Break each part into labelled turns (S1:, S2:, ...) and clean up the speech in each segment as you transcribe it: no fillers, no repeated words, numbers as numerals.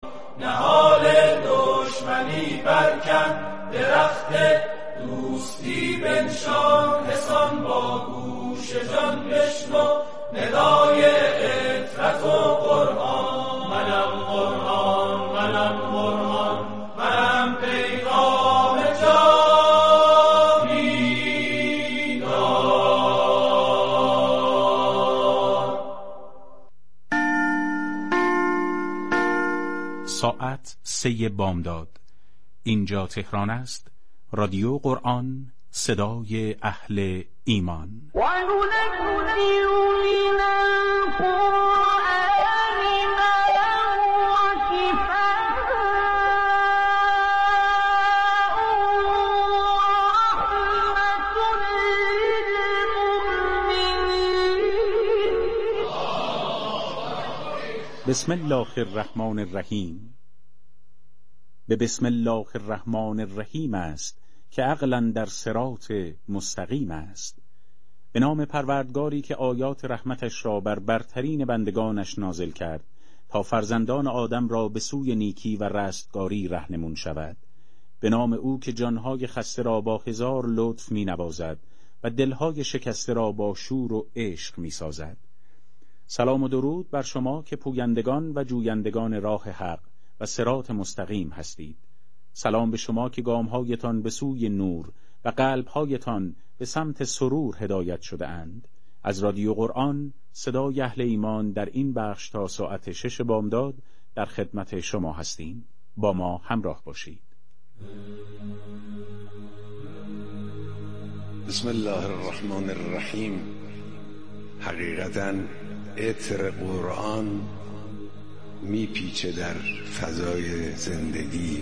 S1: نهال دشمنی برکن، درخت دوستی بنشان. حسان با گوش جان بشنو ندای عترت و قرآن. منم قرآن، منم قرآن، منم پیغام جاویدان.
S2: ساعت 3 بامداد. اینجا تهران است. رادیو قرآن، صدای اهل ایمان. بسم الله الرحمن الرحیم. به بسم الله الرحمن الرحیم است که عقلا در صراط مستقیم است. به نام پروردگاری که آیات رحمتش را بر برترین بندگانش نازل کرد تا فرزندان آدم را به سوی نیکی و رستگاری رهنمون شود. به نام او که جانهای خسته را با هزار لطف می نوازد و دلهای شکسته را با شور و عشق می سازد. سلام و درود بر شما که پویندگان و جویندگان راه حق و صراط مستقیم هستید. سلام به شما که گامهایتان به سوی نور و قلبهایتان به سمت سرور هدایت شده اند. از رادیو قرآن، صدای اهل ایمان، در این بخش تا ساعت 6 بامداد در خدمت شما هستیم. با ما همراه باشید.
S3: بسم الله الرحمن الرحیم. حقیقتاً عطر قرآن میپیچه در فضای زندگی.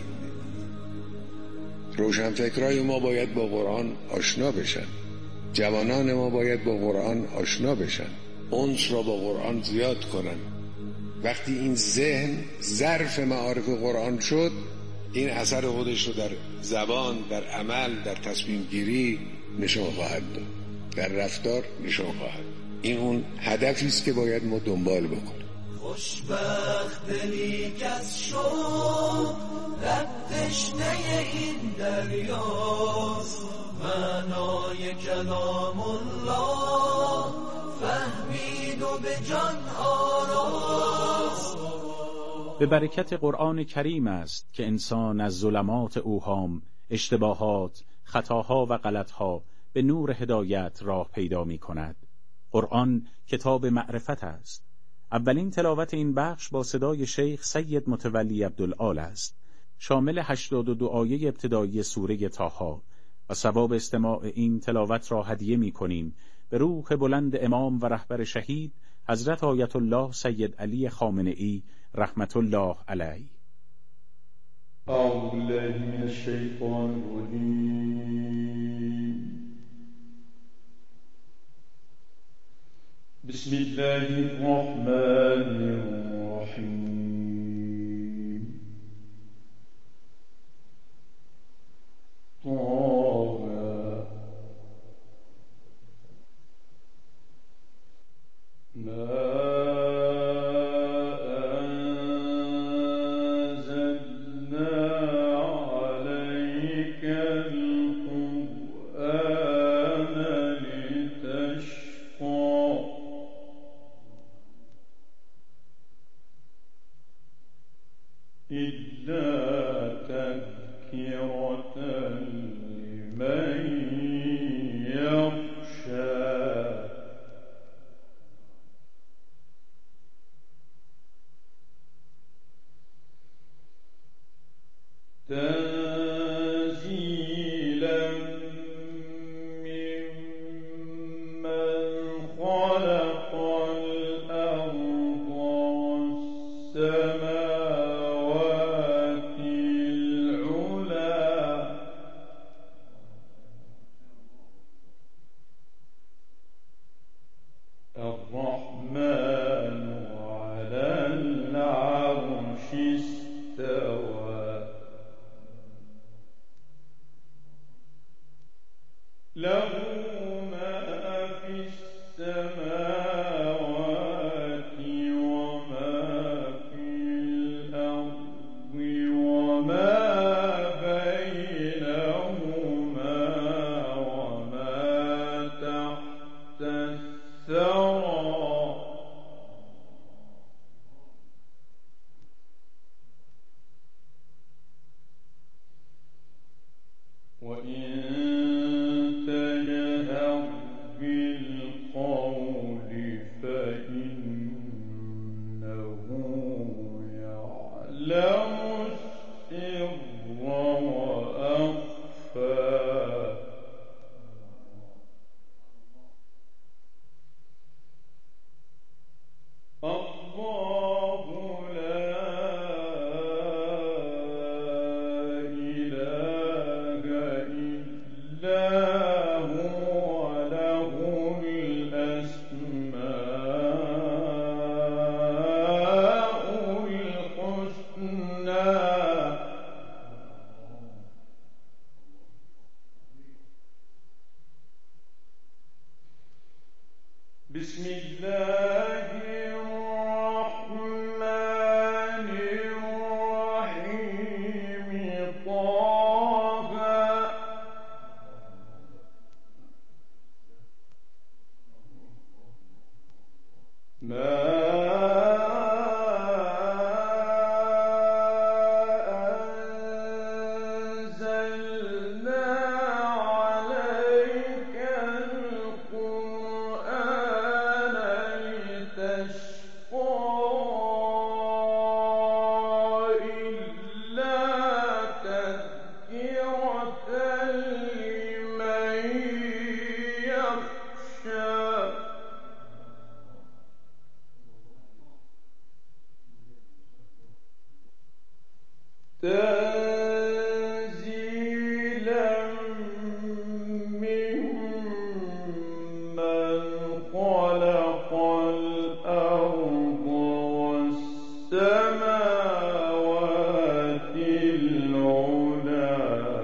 S3: روشنفکرای ما باید با قرآن آشنا بشن، جوانان ما باید با قرآن آشنا بشن، انس را با قرآن زیاد کنن. وقتی این ذهن ظرف معارف قرآن شد، این اثر خودش رو در زبان، در عمل، در تصمیم گیری نشان خواهد داد، در رفتار نشان خواهد. این اون هدفی است که باید ما دنبال بکنیم.
S1: خوشبخت دلی که از شوق لب تشنه این دریاست، معنای کلام الله فهمید و به جان آراست.
S2: به برکت قرآن کریم است که انسان از ظلمات اوهام، اشتباهات، خطاها و غلطها به نور هدایت راه پیدا می کند. قرآن کتاب معرفت است. اولین تلاوت این بخش با صدای شیخ سید متولی عبدالآل است، شامل 82 آیه ابتدایی سوره طه و ثواب استماع این تلاوت را هدیه می کنیم به روح بلند امام و رهبر شهید حضرت آیت الله سید علی خامنه‌ای رحمت الله علیه.
S4: اعوذ بالله من الشیطان الرجیم. بسم الله الرحمن الرحیم. طه ما بسم الله الرحمن الرحيم طه ما أنزلنا عليك القرآن لتشقى إلا تذكرة لمن يخشى تنزيلا ممن خلق الأرض والسماوات العلى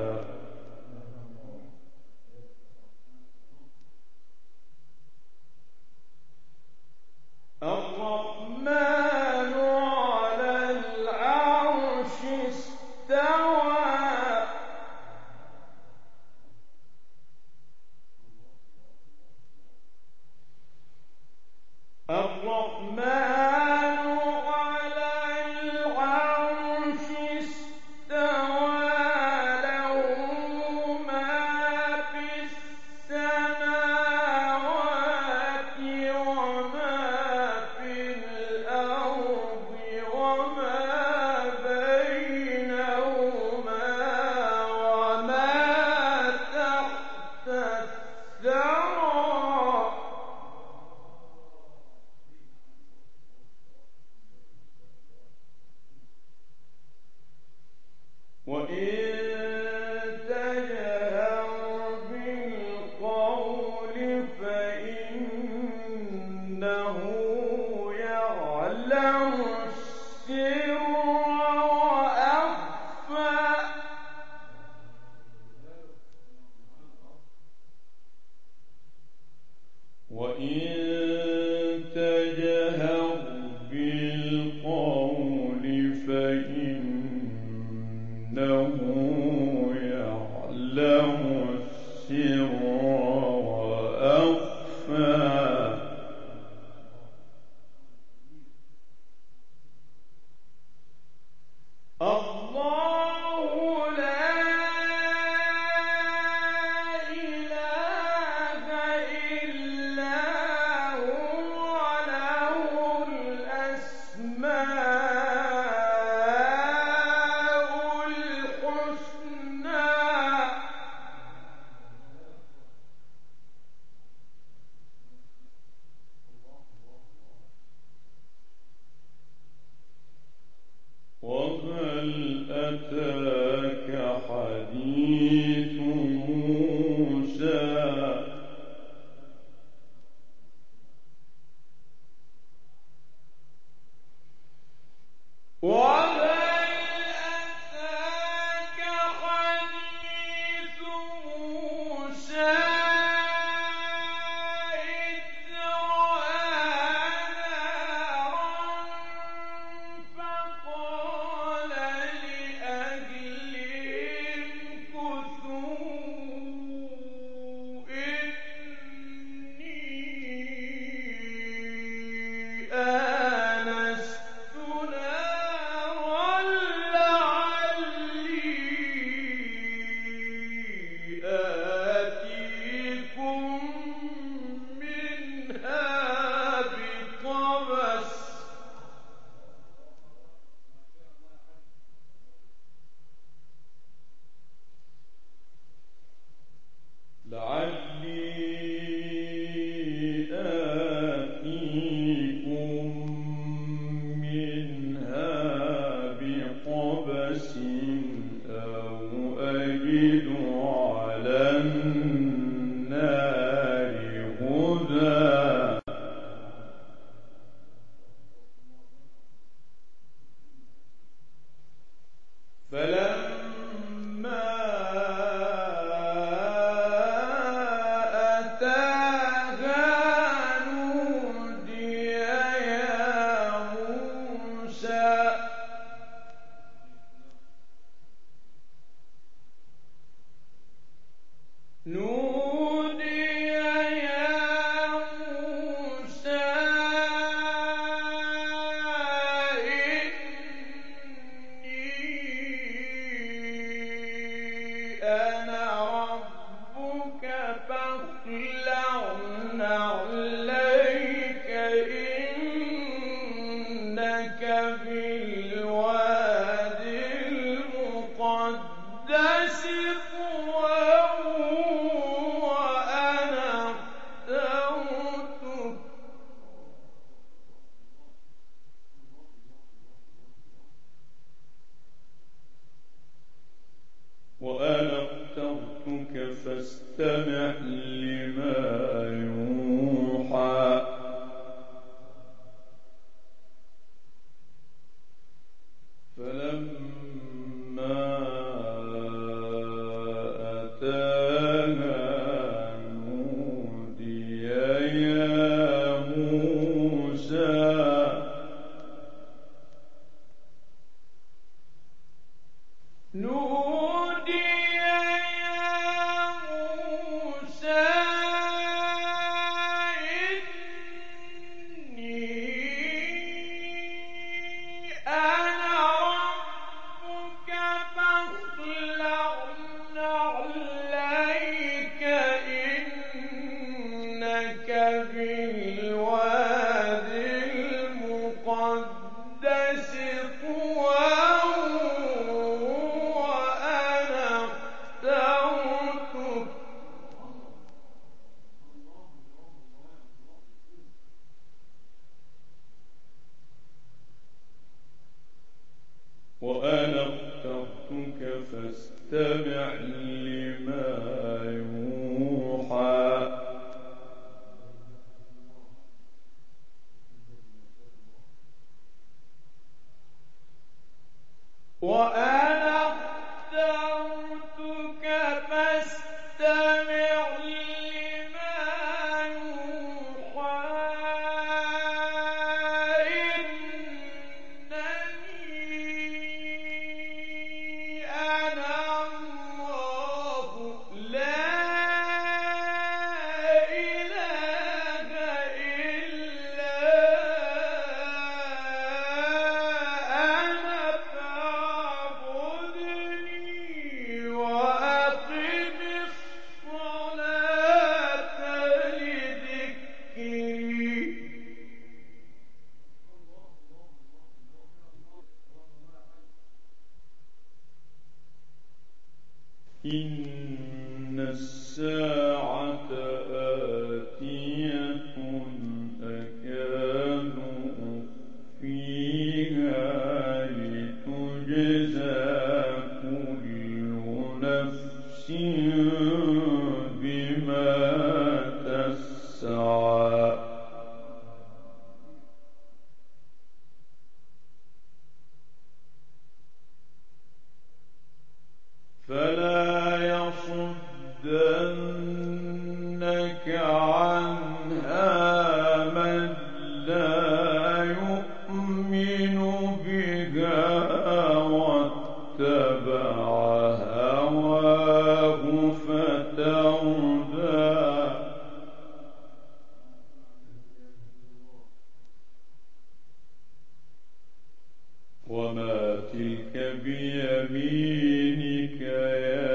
S4: الرحمن على العرش استوى الرحمن على العرش استوى له ما في السماوات وما في الأرض وما بينهما وما تحت الثرى وإن تجهر بالقول فإنه يعلم السر وأخفى وإن تجهر بالقول فإنه يعلم السر وأخفى الله لا إله إلا هو له الأسماء الحسنى وهل أتاك حديث موسى وهل أتاك حديث موسى إذ رأى نارا فقال لأهلها بقبس أو أجد على النار هدى فلما أتاها نودي يا موسى أنا ربك فاخلع نعليك إنك بالوادي المقدس طوى وأنا اخترتك فاستمع لما يوحى فلما أتاها نودي يا موسى بالوادي المقدس طوى وأنا اخترتك فاستمع لما يوحى وأنا اخترتك فاستمع لما يوحى إنني أنا الله لا إله إلا أنا فاعبدني وأقم الصلاة لذكري إن الساعة آتية أكاد أخفيها لتجزى كل نفس بما تسعى فلا يصدنك عنها من لا يؤمن بها واتبع هواه فتردى وما تلك بيمينك يا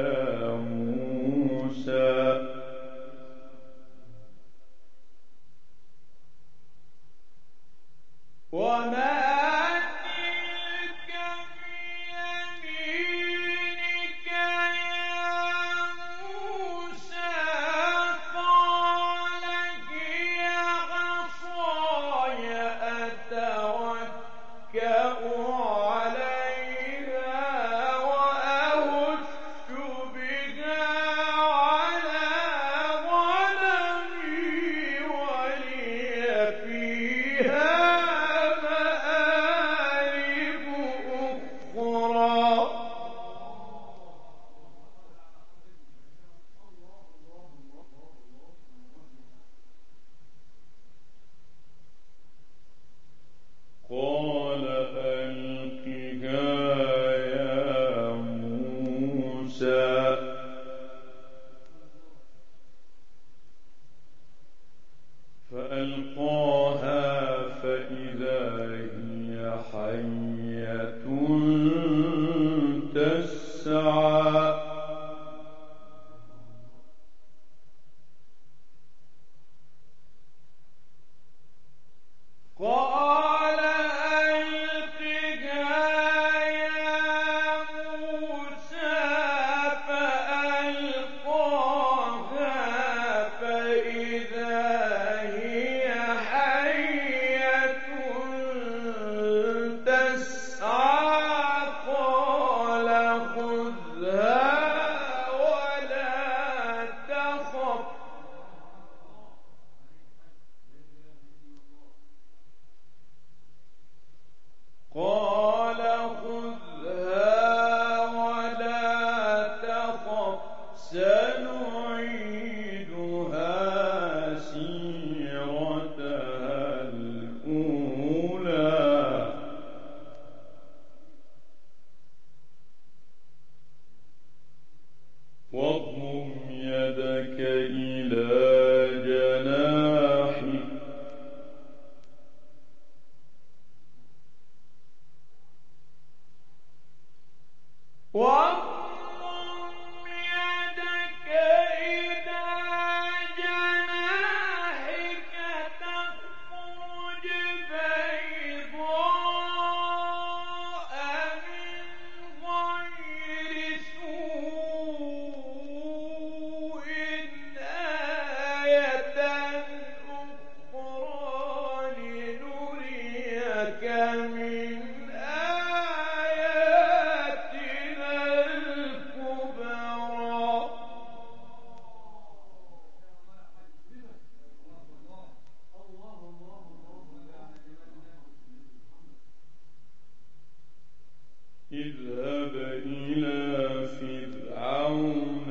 S4: اذهب إلى فرعون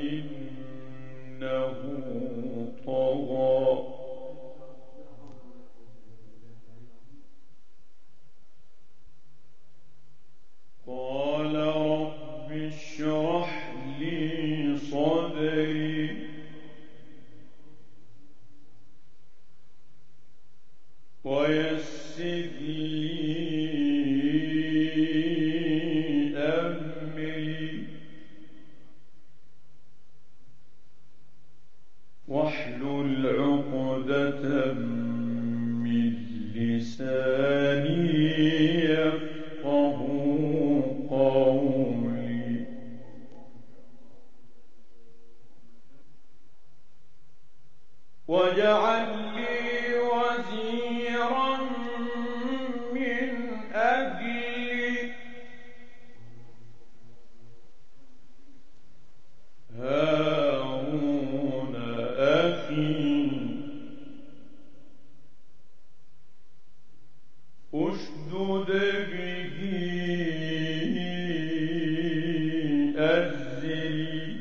S4: إنه طغى قال رب اشرح لي صدري ويسر لي أمري واحلل عقدة من لساني يفقه قولي واجعل لي وزيرا من أهلي هارون أخي أشدد به أزري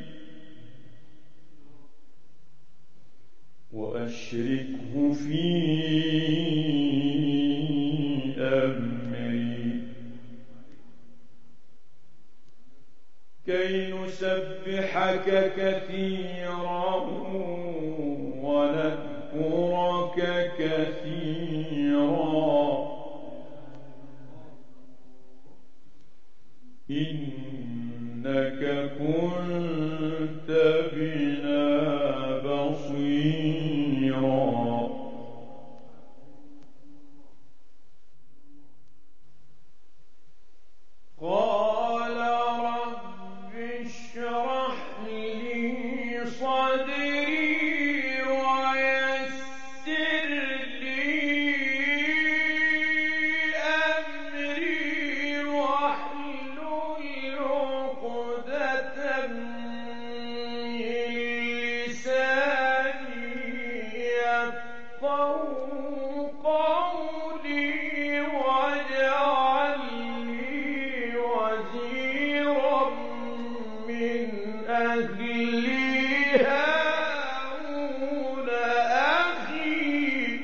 S4: وأشركه في أمري كي نسبحك كثيرا ونذكرك كثيرا إنك كنت بنا بصيرا قال رب اشرح لي صدري ويسر لي أمري واحلل عقدة من لساني يفقهوا قولي واجعل لي وزيرا من أهلي هارون أخي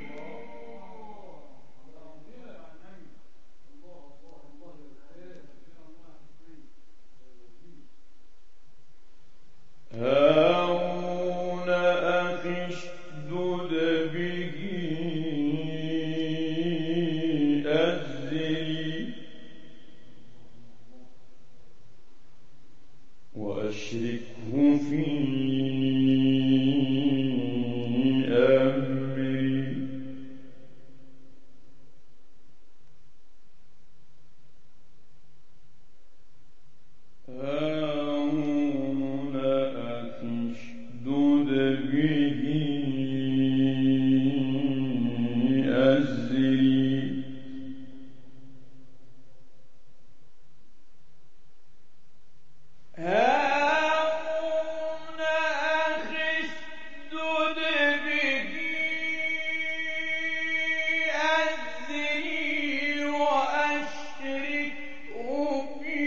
S4: اشدد به أزري وأشركه في أمري هارون أخي اشدد به أزري هارون أخي اشدد به أزري وأشركه في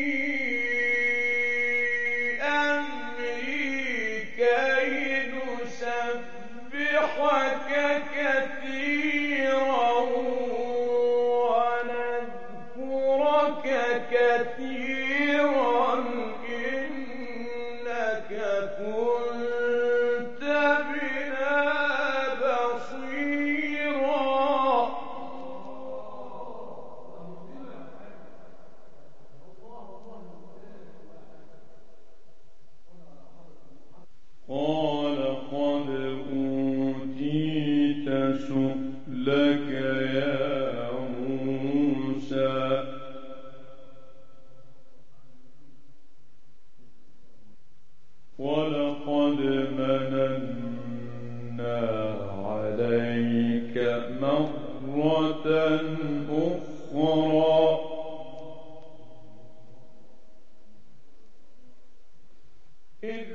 S4: أمري كي نسبحك كثيرا ونذكرك كثيرا إنك كنت بنا بصيرا ولقد مننا عليك مرة أخرى إذ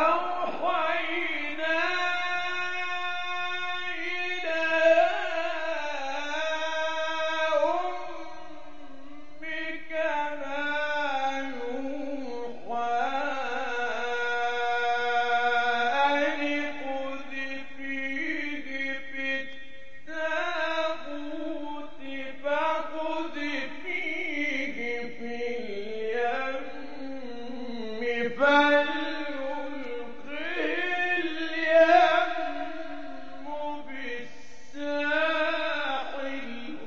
S4: أوحينا إلى أمك ما يوحى أن اقذفيه في التابوت فاقذفيه في اليم فليلقه اليم بالساحل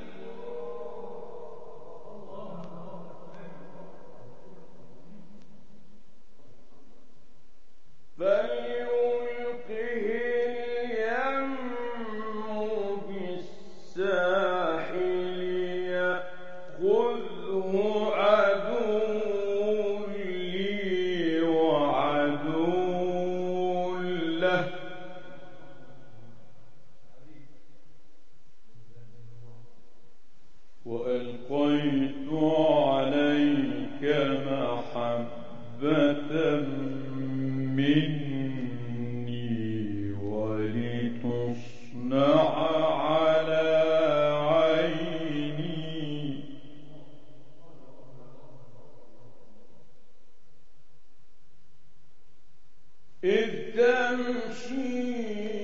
S4: يأخذه عدو لي وعدو له وألقيت عليك محبة مني ولتصنع على عيني إذ تمشي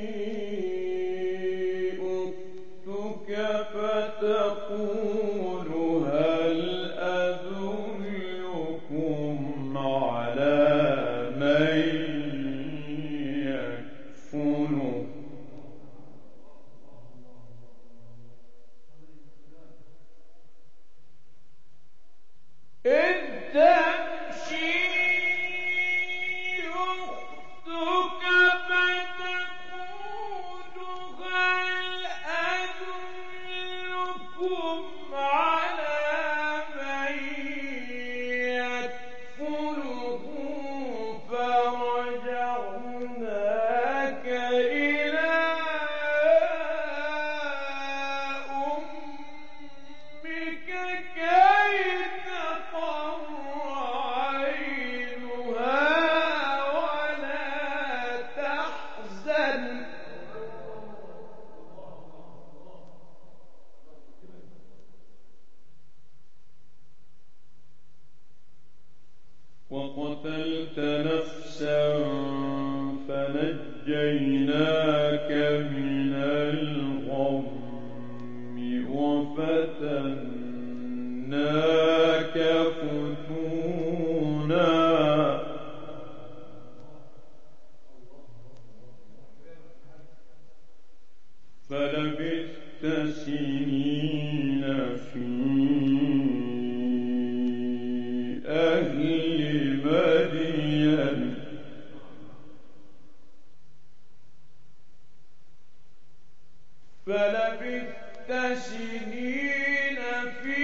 S4: أختك فتقول هل أدلكم على من يكفله إذ تمشي أختك فتقول هل أدلكم على من يكفله فرجعناك إلى أمك كي تقر عينها ولا تحزن وقتلت نفسا فنجيناك من الغم وفتناك فتونا فلبثت سنين في أهل مدين فلبثت سنين في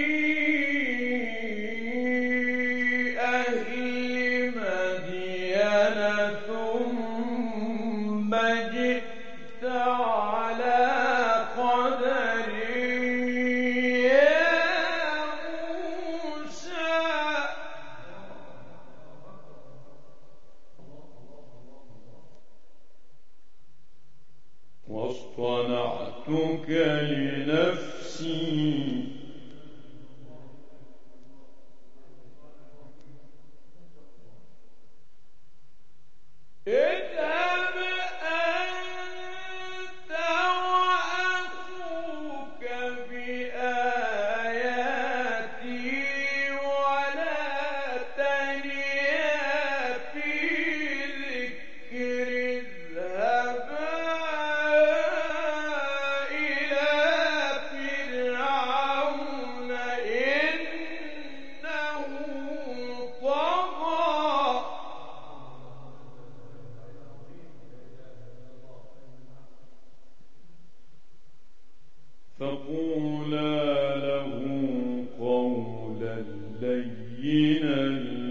S4: أهل مدين ثم جئت على قدر يا موسى واصطنعتك لنفسي اذهب أنت وأخوك بآياتي ولا تنيا في ذكري اذهبا إلى فرعون إنه طغى فقولا له قولا لينا